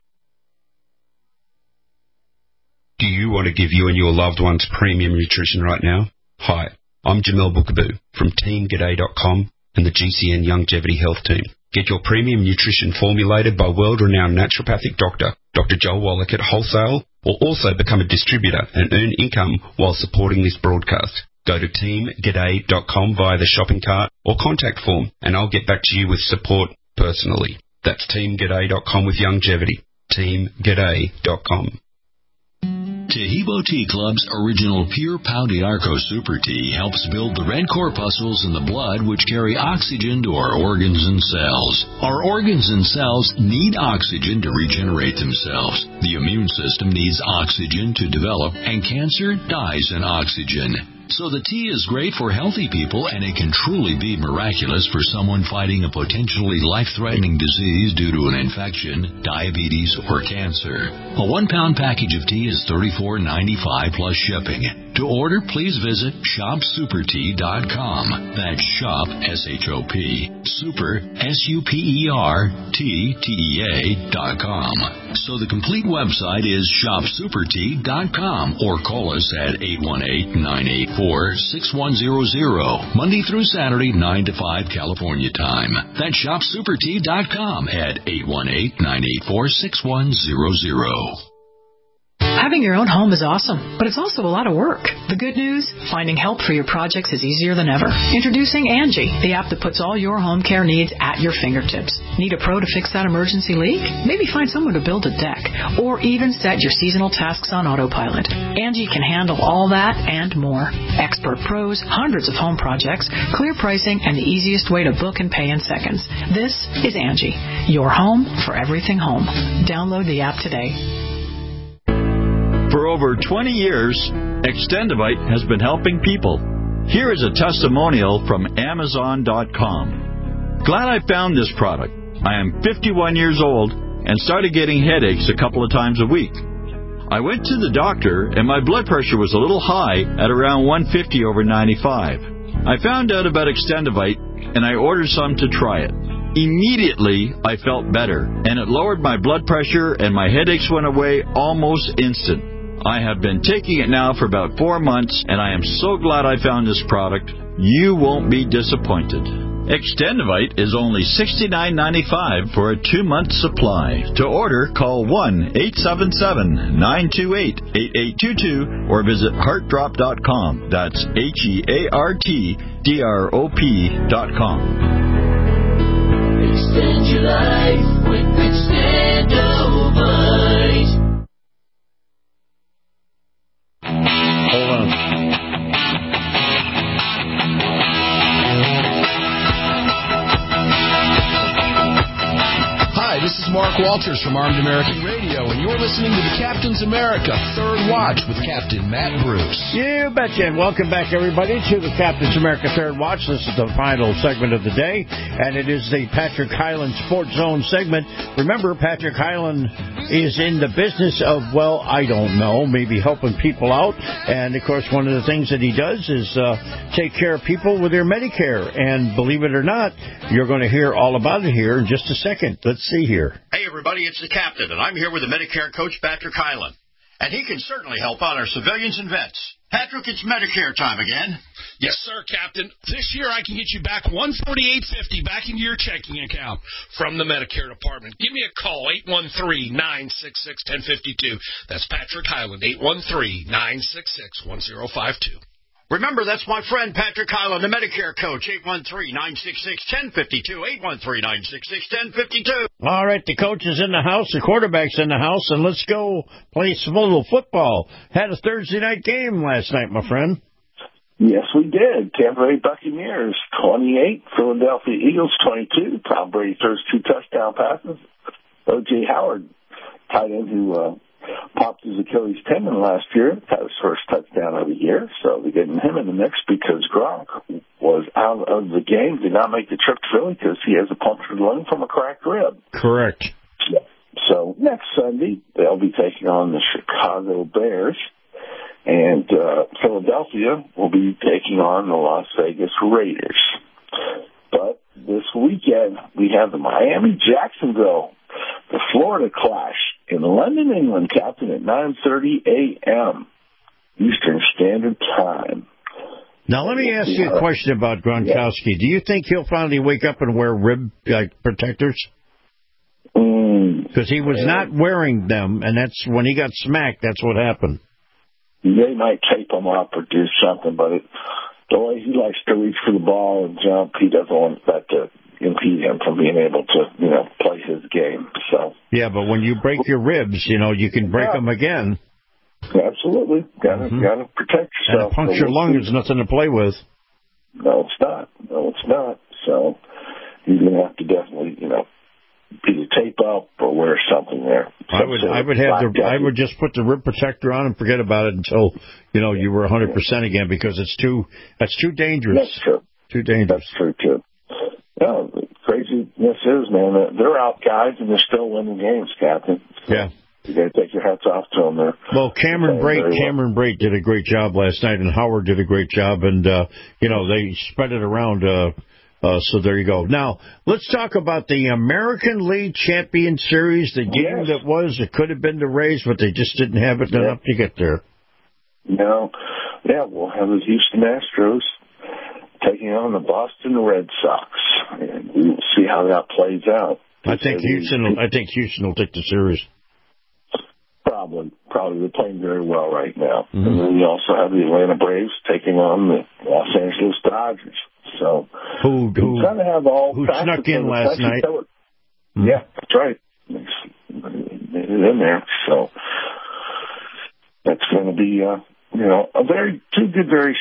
Do you want to give you and your loved ones premium nutrition right now? Hi, I'm Jamel Bookaboo from Team G'day dot com and the G C N Longevity Health Team. Get your premium nutrition formulated by world-renowned naturopathic doctor, Doctor Joel Wallach at Wholesale, or also become a distributor and earn income while supporting this broadcast. Go to Team G'day dot com via the shopping cart or contact form, and I'll get back to you with support personally. That's Team G'day dot com with longevity. Team G'day dot com. Tahibo Tea Club's original Pure Pau d'Arco Super Tea helps build the red corpuscles in the blood which carry oxygen to our organs and cells. Our organs and cells need oxygen to regenerate themselves. The immune system needs oxygen to develop, and cancer dies in oxygen. So the tea is great for healthy people, and it can truly be miraculous for someone fighting a potentially life-threatening disease due to an infection, diabetes, or cancer. A one-pound package of tea is thirty-four ninety-five plus shipping. To order, please visit shop super tea dot com. That's shop, S H O P, super, S U P E R, T, T E A dot com. So the complete website is shop super tea dot com, or call us at eight one eight, nine eight four, six one zero zero, Monday through Saturday, nine to five California time. That's shop super tea dot com at eight one eight, nine eight four, six one zero zero. Having your own home is awesome, but it's also a lot of work. The good news? Finding help for your projects is easier than ever. Introducing Angie, the app that puts all your home care needs at your fingertips. Need a pro to fix that emergency leak? Maybe find someone to build a deck, or even set your seasonal tasks on autopilot. Angie can handle all that and more. Expert pros, hundreds of home projects, clear pricing, and the easiest way to book and pay in seconds. This is Angie, your home for everything home. Download the app today. For over twenty years, Extendivite has been helping people. Here is a testimonial from Amazon dot com. Glad I found this product. I am fifty-one years old and started getting headaches a couple of times a week. I went to the doctor and my blood pressure was a little high at around one fifty over ninety-five. I found out about Extendivite and I ordered some to try it. Immediately, I felt better, and it lowered my blood pressure and my headaches went away almost instant. I have been taking it now for about four months, and I am so glad I found this product. You won't be disappointed. Extendivite is only sixty-nine ninety-five for a two-month supply. To order, call one eight seven seven, nine two eight, eight eight two two or visit heart drop dot com. That's H E A R T D R O P dot com. Extend your life with Extendivite. Hold on. Hi, this is Mark Walters from Armed American Radio, and you're listening to the Captain's America Third Watch with Captain Matt Bruce. You betcha, and welcome back, everybody, to the Captain's America Third Watch. This is the final segment of the day, and it is the Patrick Hyland Sports Zone segment. Remember, Patrick Hyland is in the business of, well, I don't know, maybe helping people out, and, of course, one of the things that he does is uh, take care of people with their Medicare, and believe it or not, you're going to hear all about it here in just a second. Let's see here. Hey, everybody, it's the Captain, and I'm here with the Medicare coach, Patrick Hyland. And he can certainly help out our civilians and vets. Patrick, it's Medicare time again. Yes, sir, Captain. This year I can get you back one hundred forty-eight fifty back into your checking account from the Medicare department. Give me a call, eight one three, nine six six, one zero five two. That's Patrick Hyland, eight one three, nine six six, one zero five two. Remember, that's my friend Patrick Hyland, the Medicare coach, eight one three, nine six six, one zero five two, eight one three, nine six six, one zero five two. All right, the coach is in the house, the quarterback's in the house, and let's go play some little football. Had a Thursday night game last night, my friend. Yes, we did. Tampa Bay Buccaneers, twenty-eight. Philadelphia Eagles, twenty-two. Tom Brady throws two touchdown passes. O J Howard, tight end who uh, popped his Achilles tendon last year, had his first touchdown of the year, so they're getting him in the mix because Gronk was out of the game, did not make the trip to Philly because he has a punctured lung from a cracked rib. Correct. So next Sunday, they'll be taking on the Chicago Bears, and uh, Philadelphia will be taking on the Las Vegas Raiders. But this weekend, we have the Miami-Jacksonville, the Florida Clash in London, England, Captain, at nine thirty a.m. Eastern Standard Time. Now, let me ask you a question about Gronkowski. Yeah. Do you think he'll finally wake up and wear rib like, protectors? Because mm, he was uh, not wearing them, and that's when he got smacked, that's what happened. They might tape him up or do something, but it, the way he likes to reach for the ball and jump, he doesn't want that to impede him from being able to, you know, play his game. So yeah, but when you break your ribs, you know, you can break yeah. them again. Absolutely. Got to mm-hmm. got to protect yourself. And a punctured so lung is nothing to play with. No, it's not. No, it's not. So he's going to have to definitely, you know, either tape up or wear something there. Some I would I would have the I would just put the rib protector on and forget about it until, you know, you were one hundred percent again, because it's too that's too dangerous. That's true. Too dangerous. That's true too. No, the craziness is, man, they're out guys and they're still winning games, Captain. So yeah. You got to take your hats off to them there. Well, Cameron Brate, Cameron Brate did a great job last night, and Howard did a great job, and uh, you know, they spread it around. Uh, uh, so there you go. Now let's talk about the American League Champion Series. The game yes. that was, it could have been the Rays, but they just didn't have it enough yeah. to get there. No, yeah, we'll have the Houston Astros taking on the Boston Red Sox, and we will see how that plays out. I think Houston. Will, I think Houston will take the series. Probably, probably they're playing very well right now. Mm-hmm. And then you also have the Atlanta Braves taking on the Los Angeles Dodgers. So who who kind of have all who snuck in last night? Mm-hmm. Yeah, that's right. Made it in there. So that's going to be, uh, you know, a very two good, very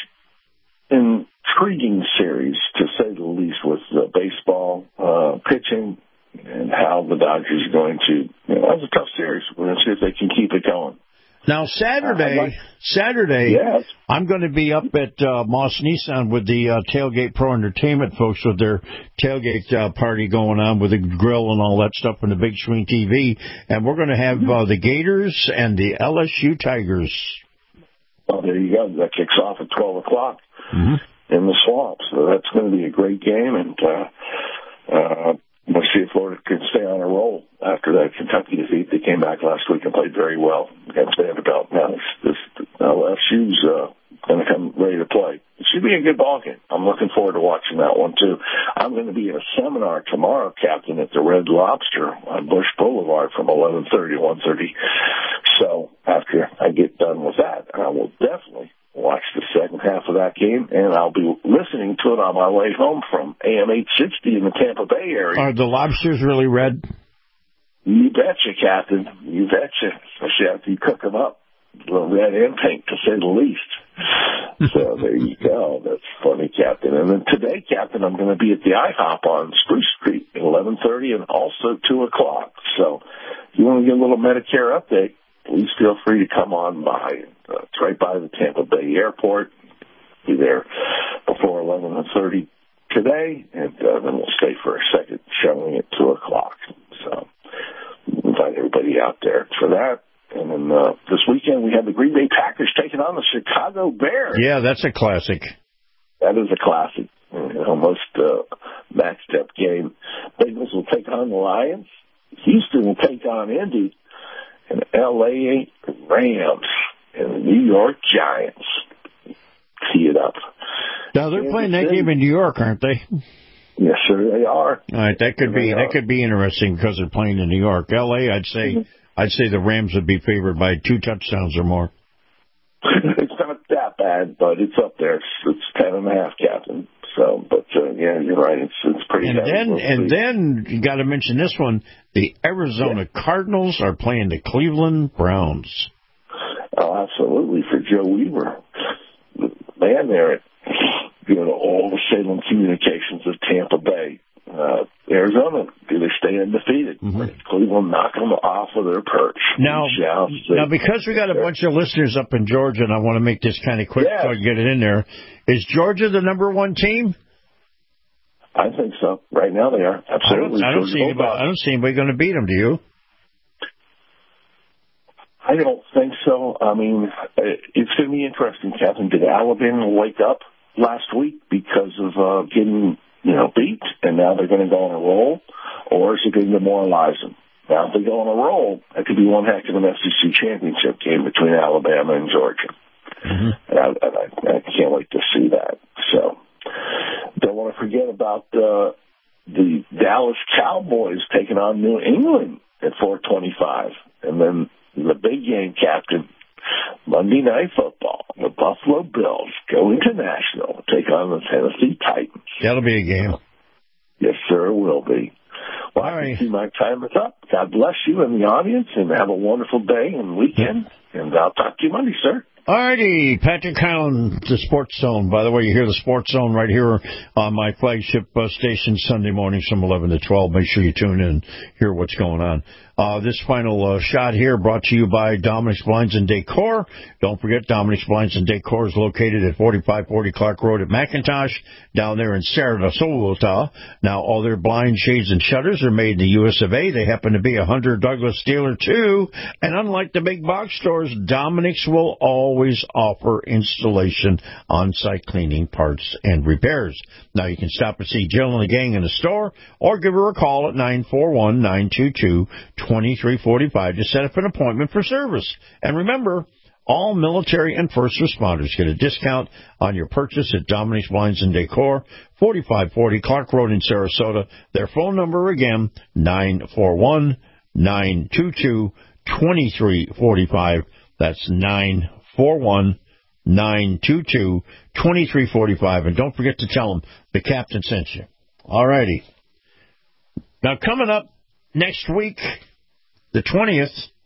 intriguing series, to say the least, with uh, baseball uh, pitching and how the Dodgers are going to, you know, that's a tough series. We're going to see if they can keep it going. Now, Saturday, uh, like, yes. Saturday, I'm going to be up at uh, Moss Nissan with the uh, Tailgate Pro Entertainment folks with their tailgate uh, party going on with the grill and all that stuff and the big screen T V. And we're going to have uh, the Gators and the L S U Tigers. Well, there you go. That kicks off at twelve o'clock mm-hmm. in the Swamp. So that's going to be a great game. And, uh, uh, we'll see if Florida can stay on a roll after that Kentucky defeat. They came back last week and played very well against Vanderbilt. Now, this, this L S U's uh, going to come ready to play. It should be a good ball game. I'm looking forward to watching that one, too. I'm going to be at a seminar tomorrow, Captain, at the Red Lobster on Bush Boulevard from eleven thirty to one thirty. So after I get done with that, I will definitely watch the second half of that game, and I'll be listening to it on my way home from A M eight sixty in the Tampa Bay area. Are the lobsters really red? You betcha, Captain. You betcha. Especially after you cook them up. A little red and pink, to say the least. So there you go. That's funny, Captain. And then today, Captain, I'm going to be at the IHOP on Spruce Street at eleven thirty and also two o'clock. So if you want to get a little Medicare update, please feel free to come on by. Uh, it's right by the Tampa Bay Airport. Be there before eleven thirty today, and uh, then we'll stay for a second showing at two o'clock. So invite everybody out there for that. And then uh, this weekend we have the Green Bay Packers taking on the Chicago Bears. Yeah, that's a classic. That is a classic. Almost uh, matched-up game. Bengals will take on the Lions. Houston will take on Indy. And L A Rams and the New York Giants tee it up. Now they're Kansas playing that City. Game in New York, aren't they? Yes, sir, they are. All right, that could they be are. that could be interesting because they're playing in New York. L A, I'd say mm-hmm. I'd say the Rams would be favored by two touchdowns or more. It's not that bad, but it's up there. It's, it's ten and a half, Captain. So, but uh, yeah, you're right. It's it's pretty. And then we'll and see. then you got to mention this one. The Arizona yeah. Cardinals are playing the Cleveland Browns. Oh, absolutely, for Joe Weaver, man, there at you know all the Salem Communications of Tampa Bay. Uh, Arizona, do they stay undefeated? Mm-hmm. Cleveland knock them off of their perch. Now, yeah, now, because we got a bunch of listeners up in Georgia, and I want to make this kind of quick yeah. so I can get it in there, is Georgia the number one team? I think so. Right now they are. Absolutely. I don't, I don't, see, anybody, I don't see anybody going to beat them, do you? I don't think so. I mean, it's going to be interesting, Captain. Did Alabama wake up last week because of uh, getting, you know, beat, and now they're going to go on a roll, or is it going to demoralize them? Now, if they go on a roll, it could be one heck of an S E C championship game between Alabama and Georgia. Mm-hmm. And, I, and I, I can't wait to see that. So, don't want to forget about uh, the Dallas Cowboys taking on New England at four twenty-five. And then the big game, Captain, Monday Night Football. The Buffalo Bills go international, take on the Tennessee Titans. That'll be a game. Yes, sir, it will be. Well, I can see my time is up. God bless you and the audience, and have a wonderful day and weekend. And I'll talk to you Monday, sir. All righty, Patrick Cowan, the Sports Zone. By the way, you hear the Sports Zone right here on my flagship uh, station Sunday mornings from eleven to twelve. Make sure you tune in and hear what's going on. Uh, this final uh, shot here brought to you by Dominic's Blinds and Decor. Don't forget, Dominic's Blinds and Decor is located at forty-five forty Clark Road at McIntosh, down there in Sarasota. Now, all their blinds, shades, and shutters are made in the U S of A. They happen to be a Hunter Douglas dealer, too. And unlike the big box stores, Dominic's will always offer installation, on-site cleaning, parts, and repairs. Now, you can stop and see Jill and the gang in the store, or give her a call at nine four one, nine two two, two three four five to set up an appointment for service. And remember, all military and first responders get a discount on your purchase at Dominic's Blinds and Decor, forty-five forty Clark Road in Sarasota. Their phone number again, nine four one, nine two two, two three four five. That's nine four one, nine two two, two three four five. And don't forget to tell them the captain sent you. All righty. Now, coming up next week, the twentieth,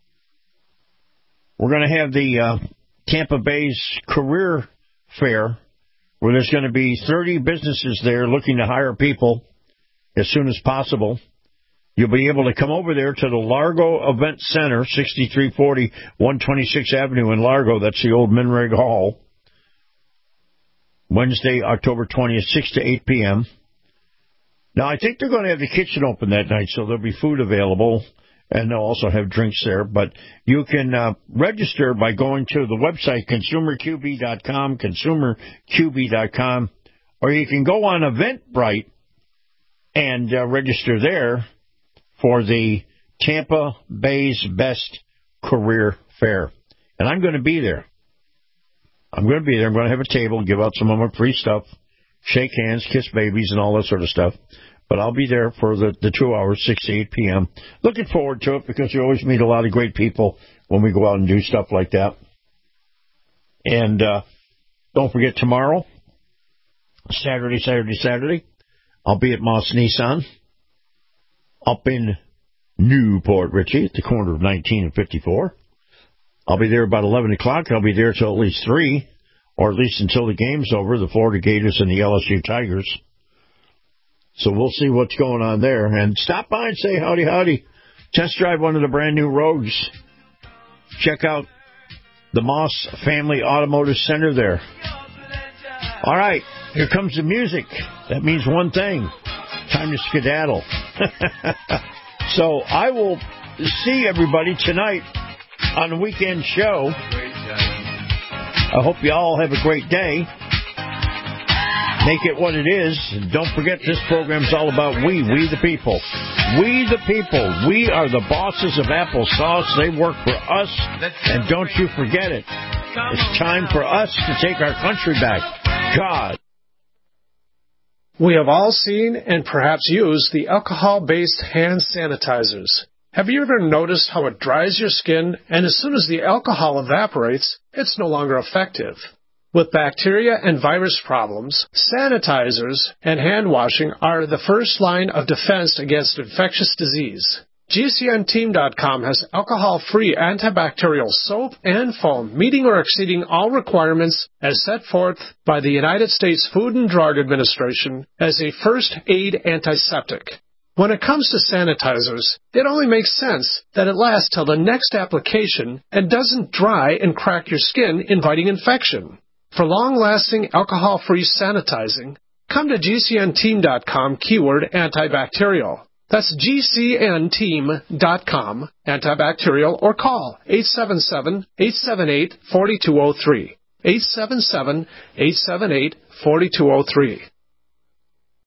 we're going to have the uh, Tampa Bay's Career Fair, where there's going to be thirty businesses there looking to hire people as soon as possible. You'll be able to come over there to the Largo Event Center, sixty-three forty, one twenty-sixth Avenue in Largo. That's the old Minreg Hall. Wednesday, October twentieth, six to eight p.m. Now, I think they're going to have the kitchen open that night, so there'll be food available, and they'll also have drinks there. But you can uh, register by going to the website, consumer q b dot com, consumer q b dot com, or you can go on Eventbrite and uh, register there for the Tampa Bay's Best Career Fair. And I'm going to be there. I'm going to be there. I'm going to have a table and give out some of my free stuff, shake hands, kiss babies, and all that sort of stuff. But I'll be there for the, the two hours, six to eight p.m. Looking forward to it because you always meet a lot of great people when we go out and do stuff like that. And uh, don't forget tomorrow, Saturday, Saturday, Saturday, I'll be at Moss Nissan up in Newport Richey at the corner of nineteen and fifty-four. I'll be there about eleven o'clock. I'll be there till at least three, or at least until the game's over, the Florida Gators and the L S U Tigers. So we'll see what's going on there. And stop by and say howdy, howdy. Test drive one of the brand new Rogues. Check out the Moss Family Automotive Center there. All right, here comes the music. That means one thing. Time to skedaddle. So I will see everybody tonight on the weekend show. I hope you all have a great day. Make it what it is. And don't forget, this program's all about we, we the people. We the people. We are the bosses of applesauce. They work for us. And don't you forget it. It's time for us to take our country back. God. We have all seen and perhaps used the alcohol-based hand sanitizers. Have you ever noticed how it dries your skin, and as soon as the alcohol evaporates, it's no longer effective? With bacteria and virus problems, sanitizers and hand washing are the first line of defense against infectious disease. G C N team dot com has alcohol-free antibacterial soap and foam, meeting or exceeding all requirements as set forth by the United States Food and Drug Administration as a first aid antiseptic. When it comes to sanitizers, it only makes sense that it lasts till the next application and doesn't dry and crack your skin, inviting infection. For long-lasting, alcohol-free sanitizing, come to G C N team dot com, keyword antibacterial. That's G C N team dot com, antibacterial, or call eight seven seven, eight seven eight, four two zero three. eight seven seven, eight seven eight, four two zero three.